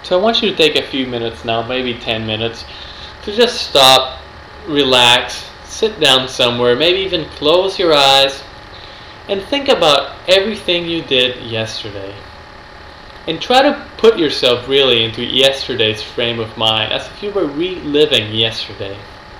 So I want you to take a few minutes now, maybe 10 minutes, to just stop, relax, sit down somewhere, maybe even close your eyes, and think about everything you did yesterday. And try to put yourself really into yesterday's frame of mind, as if you were reliving yesterday.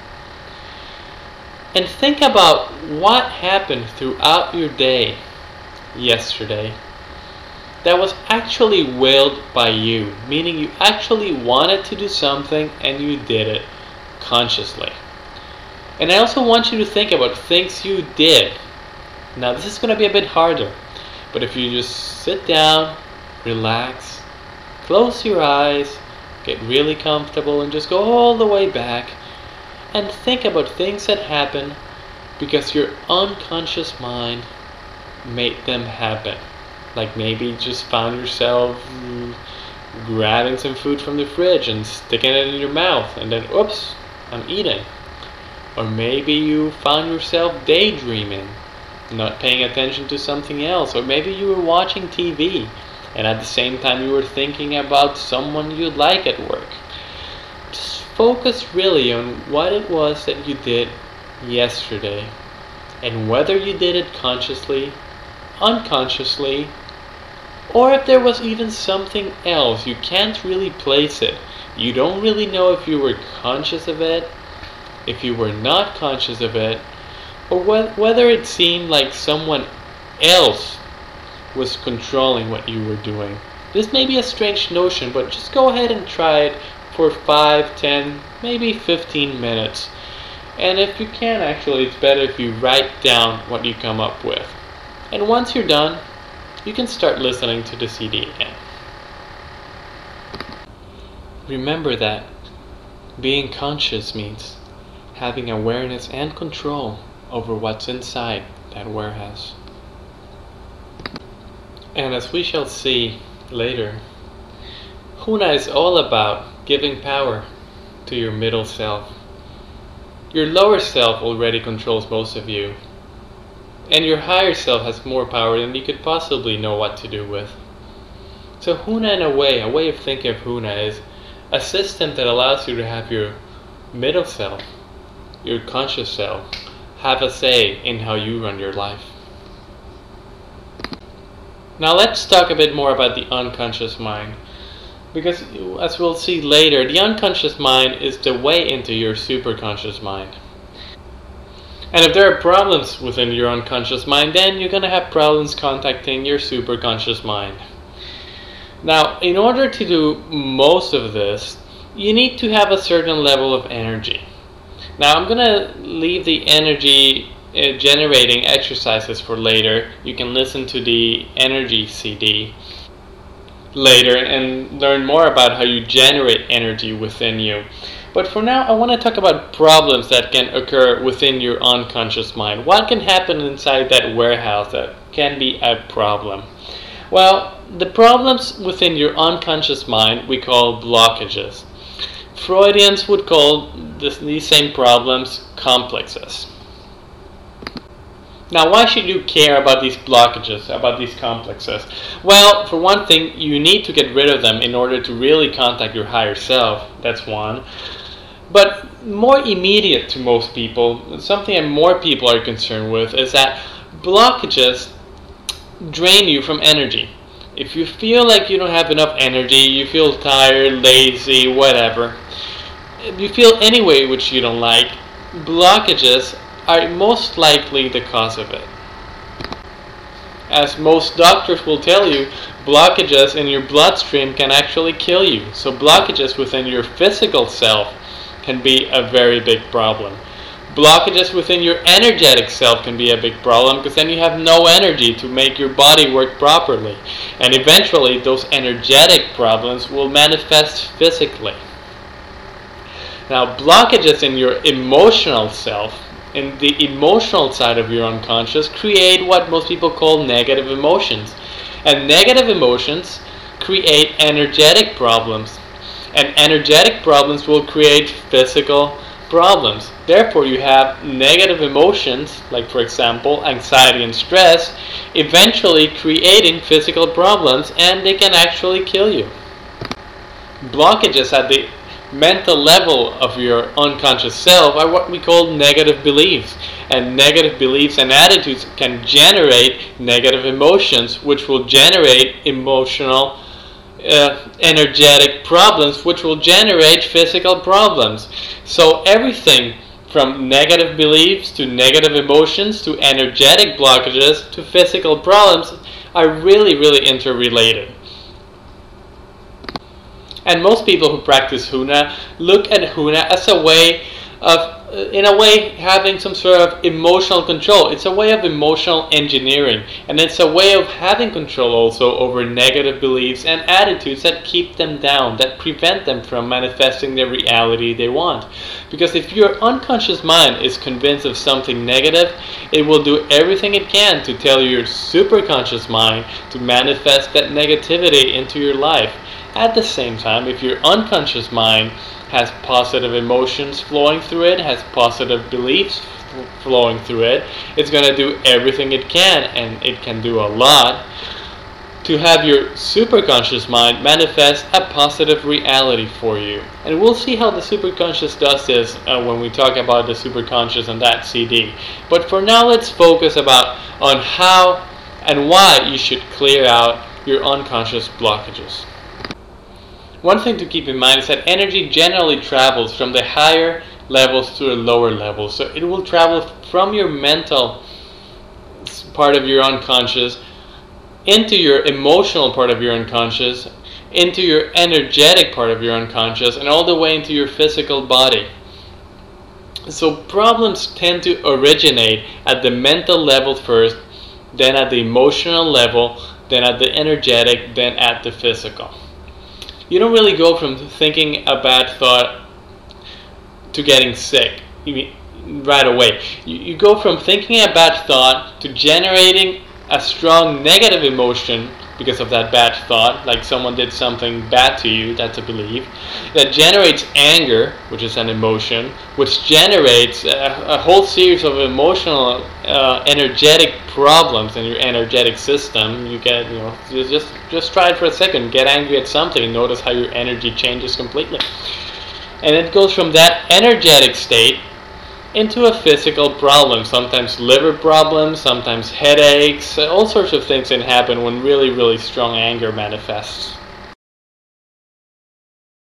And think about what happened throughout your day yesterday that was actually willed by you, meaning you actually wanted to do something and you did it consciously. And I also want you to think about things you did. Now this is going to be a bit harder, but if you just sit down, relax, close your eyes, get really comfortable, and just go all the way back and think about things that happened because your unconscious mind made them happen. Like maybe you just found yourself grabbing some food from the fridge and sticking it in your mouth, and then, oops, I'm eating. Or maybe you found yourself daydreaming, not paying attention to something else. Or maybe you were watching TV, and at the same time you were thinking about someone you like at work. Just focus really on what it was that you did yesterday, and whether you did it consciously, unconsciously, or if there was even something else. You can't really place it. You don't really know if you were conscious of it, if you were not conscious of it, or whether it seemed like someone else was controlling what you were doing. This may be a strange notion, but just go ahead and try it for 5, 10, maybe 15 minutes. And if you can, actually, it's better if you write down what you come up with. And once you're done, you can start listening to the CD again. Remember that being conscious means having awareness and control over what's inside that warehouse. And as we shall see later, Huna is all about giving power to your middle self. Your lower self already controls most of you, and your higher self has more power than you could possibly know what to do with. So Huna, in a way of thinking of Huna is a system that allows you to have your middle self, your conscious self, have a say in how you run your life. Now let's talk a bit more about the unconscious mind, because as we'll see later, the unconscious mind is the way into your superconscious mind. And if there are problems within your unconscious mind, then you're going to have problems contacting your superconscious mind. Now, in order to do most of this, you need to have a certain level of energy. Now, I'm going to leave the energy generating exercises for later. You can listen to the energy CD later and learn more about how you generate energy within you. But for now, I want to talk about problems that can occur within your unconscious mind. What can happen inside that warehouse that can be a problem? Well, the problems within your unconscious mind we call blockages. Freudians would call these same problems complexes. Now, why should you care about these blockages, about these complexes? Well, for one thing, you need to get rid of them in order to really contact your higher self. That's one. But more immediate to most people, something that more people are concerned with, is that blockages drain you from energy. If you feel like you don't have enough energy, you feel tired, lazy, whatever, if you feel any way which you don't like, blockages are most likely the cause of it. As most doctors will tell you, blockages in your bloodstream can actually kill you. So blockages within your physical self can be a very big problem. Blockages within your energetic self can be a big problem, because then you have no energy to make your body work properly. And eventually those energetic problems will manifest physically. Now, blockages in your emotional self, in the emotional side of your unconscious, create what most people call negative emotions. And negative emotions create energetic problems. And energetic problems will create physical problems. Therefore, you have negative emotions, like for example, anxiety and stress, eventually creating physical problems, and they can actually kill you. blockages at the mental level of your unconscious self are what we call negative beliefs. And negative beliefs and attitudes can generate negative emotions, which will generate emotional, energetic problems, which will generate physical problems. So everything from negative beliefs to negative emotions to energetic blockages to physical problems are really, really interrelated. And most people who practice Huna look at Huna as a way of, in a way, having some sort of emotional control. It's a way of emotional engineering, and it's a way of having control also over negative beliefs and attitudes that keep them down, that prevent them from manifesting the reality they want. Because if your unconscious mind is convinced of something negative, it will do everything it can to tell your superconscious mind to manifest that negativity into your life. At the same time, if your unconscious mind has positive emotions flowing through it, has positive beliefs flowing through it, it's going to do everything it can, and it can do a lot, to have your superconscious mind manifest a positive reality for you. And we'll see how the superconscious does this when we talk about the superconscious on that CD. But for now, let's focus on how and why you should clear out your unconscious blockages. One thing to keep in mind is that energy generally travels from the higher levels to the lower levels. So it will travel from your mental part of your unconscious into your emotional part of your unconscious, into your energetic part of your unconscious, and all the way into your physical body. So problems tend to originate at the mental level first, then at the emotional level, then at the energetic, then at the physical. You don't really go from thinking a bad thought to getting sick right away. You go from thinking a bad thought to generating a strong negative emotion because of that bad thought, like someone did something bad to you, that's a belief, that generates anger, which is an emotion, which generates a whole series of emotional, energetic problems in your energetic system. You get, just try it for a second, get angry at something, and notice how your energy changes completely. And it goes from that energetic state into a physical problem, sometimes liver problems, sometimes headaches, all sorts of things can happen when really, really strong anger manifests.